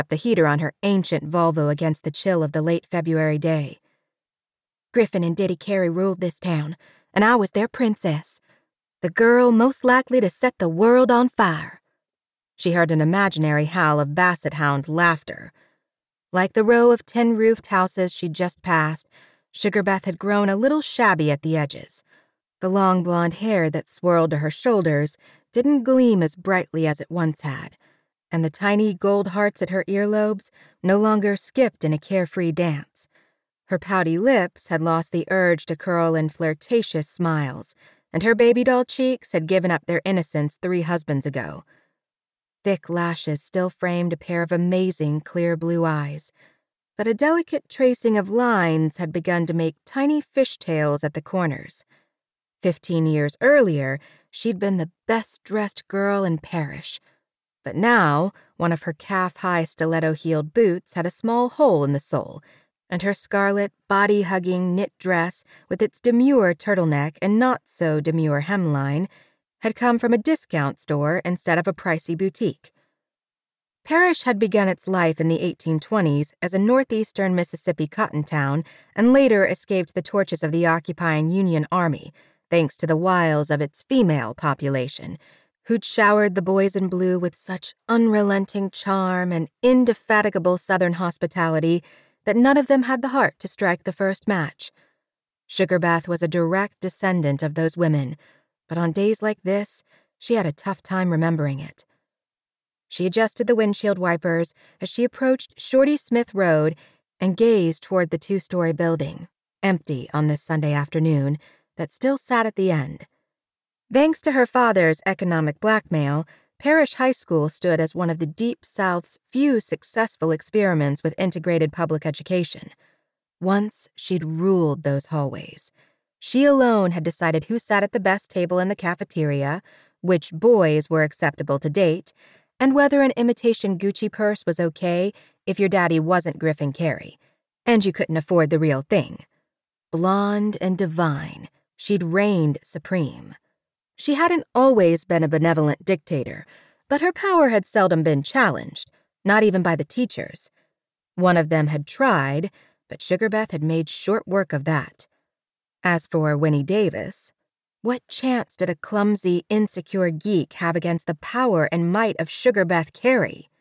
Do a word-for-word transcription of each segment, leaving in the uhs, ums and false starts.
the heater on her ancient Volvo against the chill of the late February day. Griffin and Diddy Carey ruled this town, and I was their princess, the girl most likely to set the world on fire. She heard an imaginary howl of basset hound laughter. Like the row of tin-roofed houses she'd just passed, Sugarbeth had grown a little shabby at the edges. The long blonde hair that swirled to her shoulders didn't gleam as brightly as it once had, and the tiny gold hearts at her earlobes no longer skipped in a carefree dance. Her pouty lips had lost the urge to curl in flirtatious smiles, and her baby doll cheeks had given up their innocence three husbands ago. Thick lashes still framed a pair of amazing clear blue eyes, but a delicate tracing of lines had begun to make tiny fishtails at the corners. Fifteen years earlier, she'd been the best-dressed girl in Parrish, but now one of her calf-high stiletto-heeled boots had a small hole in the sole, and her scarlet, body-hugging knit dress with its demure turtleneck and not-so-demure hemline had come from a discount store instead of a pricey boutique. Parrish had begun its life in the eighteen twenties as a northeastern Mississippi cotton town and later escaped the torches of the occupying Union Army, thanks to the wiles of its female population, who'd showered the boys in blue with such unrelenting charm and indefatigable Southern hospitality that none of them had the heart to strike the first match. Sugarbeth was a direct descendant of those women, but on days like this, she had a tough time remembering it. She adjusted the windshield wipers as she approached Shorty Smith Road and gazed toward the two-story building, empty on this Sunday afternoon, that still sat at the end. Thanks to her father's economic blackmail, Parrish High School stood as one of the Deep South's few successful experiments with integrated public education. Once, she'd ruled those hallways. She alone had decided who sat at the best table in the cafeteria, which boys were acceptable to date, and whether an imitation Gucci purse was okay if your daddy wasn't Griffin Carey, and you couldn't afford the real thing. Blonde and divine, she'd reigned supreme. She hadn't always been a benevolent dictator, but her power had seldom been challenged, not even by the teachers. One of them had tried, but Sugarbeth had made short work of that. As for Winnie Davis, what chance did a clumsy, insecure geek have against the power and might of Sugarbeth Carey?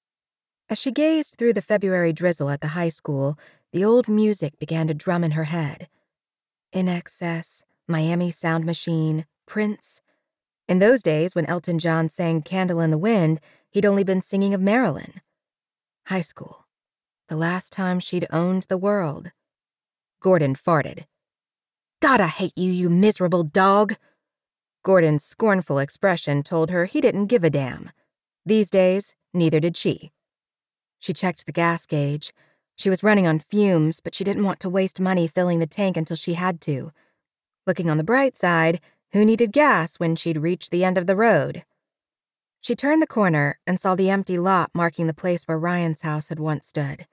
As she gazed through the February drizzle at the high school, the old music began to drum in her head. In Excess, Miami Sound Machine, Prince. In those days, when Elton John sang Candle in the Wind, he'd only been singing of Marilyn. High school. The last time she'd owned the world. Gordon farted. "God, I hate you, you miserable dog." Gordon's scornful expression told her he didn't give a damn. These days, neither did she. She checked the gas gauge. She was running on fumes, but she didn't want to waste money filling the tank until she had to. Looking on the bright side, who needed gas when she'd reached the end of the road? She turned the corner and saw the empty lot marking the place where Ryan's house had once stood.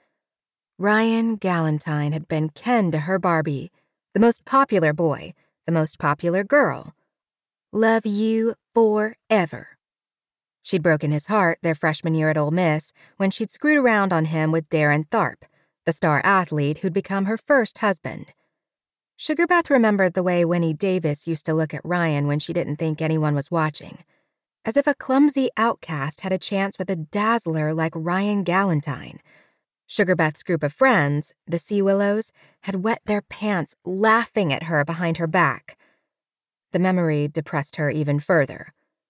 Ryan Galantine had been Ken to her Barbie, the most popular boy, the most popular girl. Love you forever. She'd broken his heart their freshman year at Ole Miss when she'd screwed around on him with Darren Tharp, the star athlete who'd become her first husband. Sugarbeth remembered the way Winnie Davis used to look at Ryan when she didn't think anyone was watching, as if a clumsy outcast had a chance with a dazzler like Ryan Galantine. Sugarbeth's group of friends, the Sea Willows, had wet their pants laughing at her behind her back. The memory depressed her even further.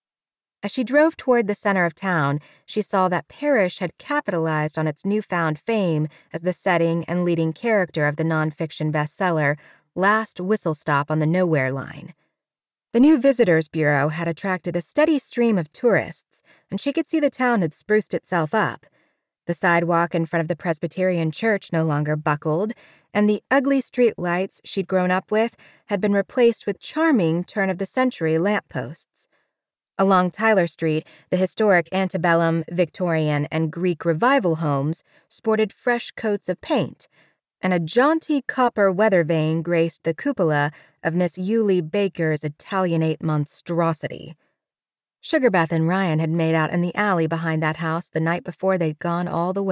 As she drove toward the center of town, she saw that Parrish had capitalized on its newfound fame as the setting and leading character of the nonfiction bestseller Last Whistle Stop on the Nowhere Line. The new Visitors Bureau had attracted a steady stream of tourists, and she could see the town had spruced itself up. The sidewalk in front of the Presbyterian church no longer buckled, and the ugly street lights she'd grown up with had been replaced with charming turn-of-the-century lampposts. Along Tyler Street, the historic antebellum, Victorian, and Greek Revival homes sported fresh coats of paint, and a jaunty copper weather vane graced the cupola of Miss Yulie Baker's Italianate monstrosity. Sugarbeth and Ryan had made out in the alley behind that house the night before they'd gone all the way.